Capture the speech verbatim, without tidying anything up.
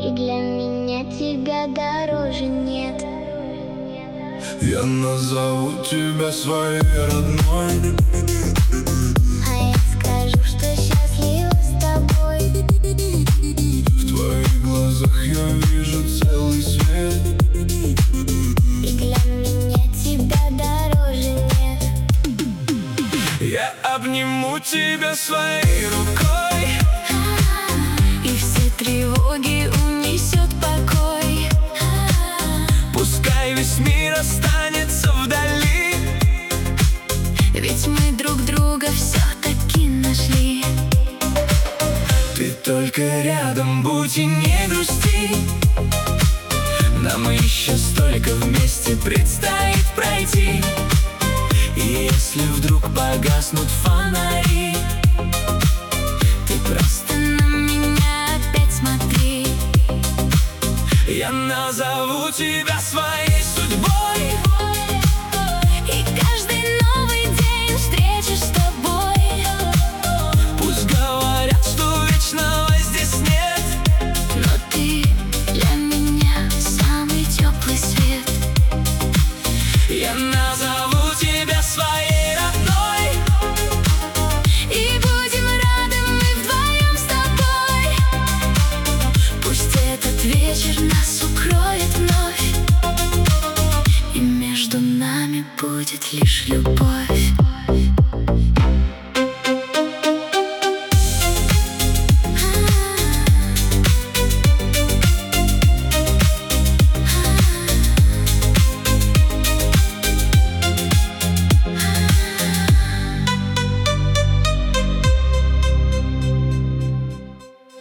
и для меня тебя дороже нет. Я назову тебя своей родной, а я скажу, что счастлива с тобой. В твоих глазах я вижу целый свет, и для меня тебя дороже нет. Я обниму тебя своей рукой, и все тревоги унесет покой. пускай весь мир останется вдали, Ведь мы друг друга все-таки нашли. ты только рядом будь и не грусти. Нам еще столько вместе предстоит пройти. И если вдруг погаснут фонари, Ты просто на меня опять смотри. я назову тебя своей судьбой, И каждый новый день встречи с тобой. пусть говорят, что вечного здесь нет, Но ты для меня самый теплый свет. я назову тебя своей родной, И будем рады мы вдвоем с тобой. Пусть этот вечер нас укроет вновь, и между нами будет лишь любовь.